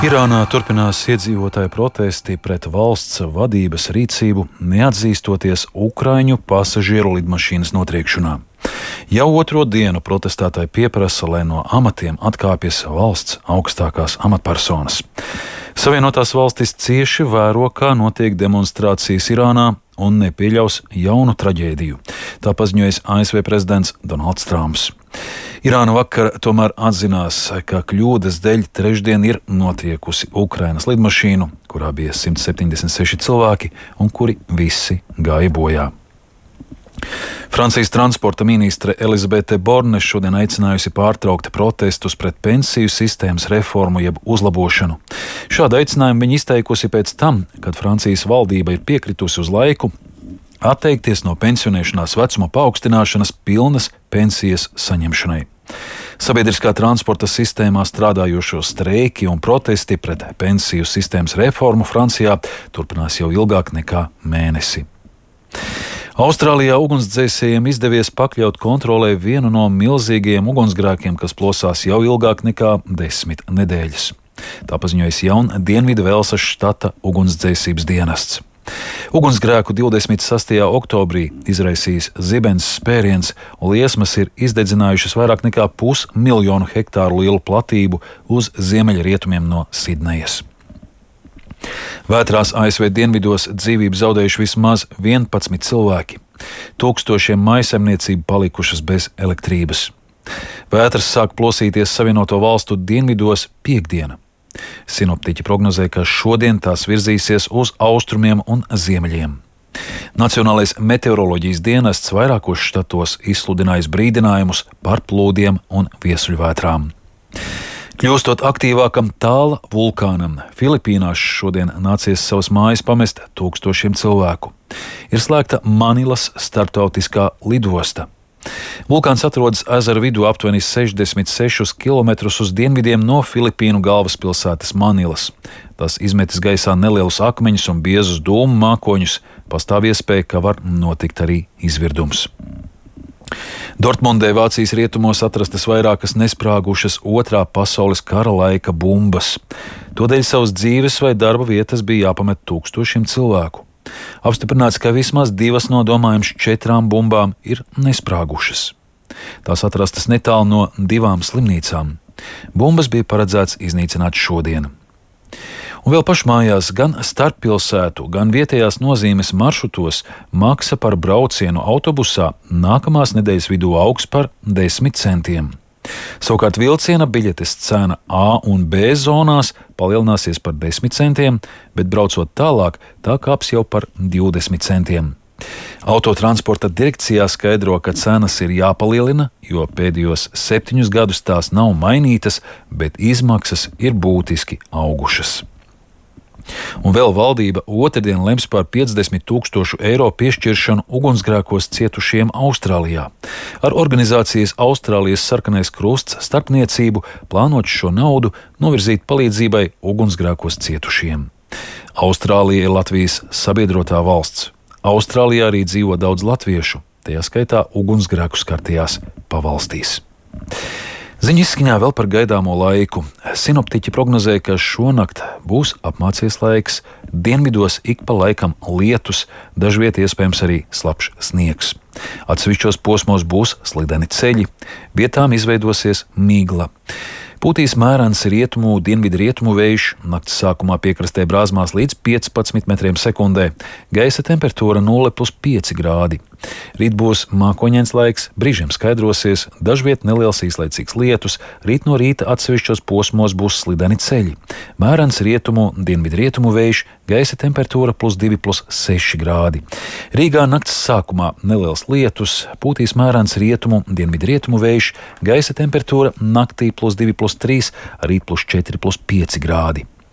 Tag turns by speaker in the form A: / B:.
A: Irānā turpinās iedzīvotāju protesti pret valsts vadības rīcību, neatzīstoties ukraiņu pasažieru lidmašīnas notriekšanā. Jau otro dienu protestētāji pieprasa, lai no amatiem atkāpjas valsts augstākās amatpersonas. Savienotās valstis cieši vēro, kā notiek demonstrācijas Irānā un nepieļaus jaunu traģēdiju. Tā paziņojis ASV prezidents Donalds Trumps. Irāna vakar tomēr atzinās, ka kļūdas dēļ trešdien ir notriekusi Ukrainas lidmašīnu, kurā bija 176 cilvēki un kuri visi gāja bojā. Francijas transporta ministre Elizabete Borne šodien aicinājusi pārtraukt protestus pret pensiju sistēmas reformu jeb uzlabošanu. Šādu aicinājumu viņa izteikusi pēc tam, kad Francijas valdība ir piekritusi uz laiku atteikties no pensionēšanās vecuma paaugstināšanas pilnas pensijas saņemšanai. Sabiedriskā transporta sistēmā strādājošo streiki un protesti pret pensiju sistēmas reformu Francijā turpinās jau ilgāk nekā mēnesi. Austrālijā ugunsdzēsējiem izdevies pakļaut kontrolē vienu no milzīgajiem ugunsgrēkiem, kas plosās jau ilgāk nekā 10 nedēļas. Tā paziņojas Dienvidu Velsas štata ugunsdzēsības dienests. Ugunsgrēku 26. oktobrī izraisījis zibens spēriens, un liesmas ir izdedzinājušas vairāk nekā 500 000 hektāru lielu platību uz ziemeļrietumiem no Sidnejas. Vētrās ASV dienvidos dzīvību zaudējuši vismaz 11 cilvēki. Tūkstošiem mājsaimniecību palikušas bez elektrības. Vētras sāk plosīties Savienoto valstu dienvidos piektdiena. Sinoptiķi prognozē, ka šodien tās virzīsies uz austrumiem un ziemeļiem. Nacionālais meteoroloģijas dienests vairākos štatos izsludinājis brīdinājumus par plūdiem un viesuļvētrām. Kļūstot aktīvākam Tāla vulkānam, Filipīnās šodien nācies savas mājas pamest tūkstošiem cilvēku. Ir slēgta Manilas starptautiskā lidosta. Vulkāns atrodas ezera vidū aptuveni 66 km uz dienvidiem no Filipīnu galvaspilsētas Manilas. Tas izmetis gaisā nelielus akmeņus un biezus dūmu mākoņus. Pastāv iespēja, ka var notikt arī izvirdums. Dortmundē, Vācijas rietumos, atrastas vairākas nesprāgušas Otrā pasaules kara laika bumbas. Todēļ savas dzīves vai darba vietas bija jāpamet tūkstošiem cilvēku. Apstiprināts, ka vismaz 2 no domājams 4 bumbām ir nesprāgušas. Tās atrastas netālu no 2 slimnīcām. Bumbas bija paredzēts iznīcināt šodien. Un vēl pašmājās gan starppilsētu, gan vietējās nozīmes maršrutos maksa par braucienu autobusā nākamās nedēļas vidū augs par 10 centiem. Savukārt vilciena biļetes cena A un B zonās palielināsies par 10 centiem, bet braucot tālāk, tā kāps jau par 20 centiem. Autotransporta direkcijā skaidro, ka cenas ir jāpalielina, jo pēdējos 7 gadus tās nav mainītas, bet izmaksas ir būtiski augušas. Un vēl valdība otrdien lems par 50 000 eiro piešķiršanu ugunsgrēkos cietušiem Austrālijā. Ar organizācijas Austrālijas Sarkanais Krusts starpniecību plānot šo naudu novirzīt palīdzībai ugunsgrēkos cietušiem. Austrālija ir Latvijas sabiedrotā valsts. Austrālijā arī dzīvo daudz latviešu, tajā skaitā ugunsgrēku skartajās pavalstīs. Ziņu izskaņā vēl par gaidāmo laiku. Sinoptiķi prognozē, ka šonakt būs apmācies laiks, dienvidos ik pa laikam lietus, dažviet iespējams arī slapjš sniegs. Atsevišķos posmos būs slideni ceļi, vietām izveidosies migla. Pūtīs mērens rietumu, dienvidu rietumu vējš, nakts sākumā piekrastē brāzmās līdz 15 metriem sekundē, gaisa temperatūra 0,5 grādi. Rīt būs mākoņains laiks, brīžiem skaidrosies, dažviet neliels īslaicīgs lietus, rīt no rīta atsevišķos posmos būs slideni ceļi. Mērens rietumu, dienvidu rietumu vējš, gaisa temperatūra +2,6 grādi. Rīgā nakts sākumā neliels lietus, pūtīs mērens rietumu, dienvidu rietumu vējš, gaisa temperatūra naktī +2,3, rīt +4,5 grādi.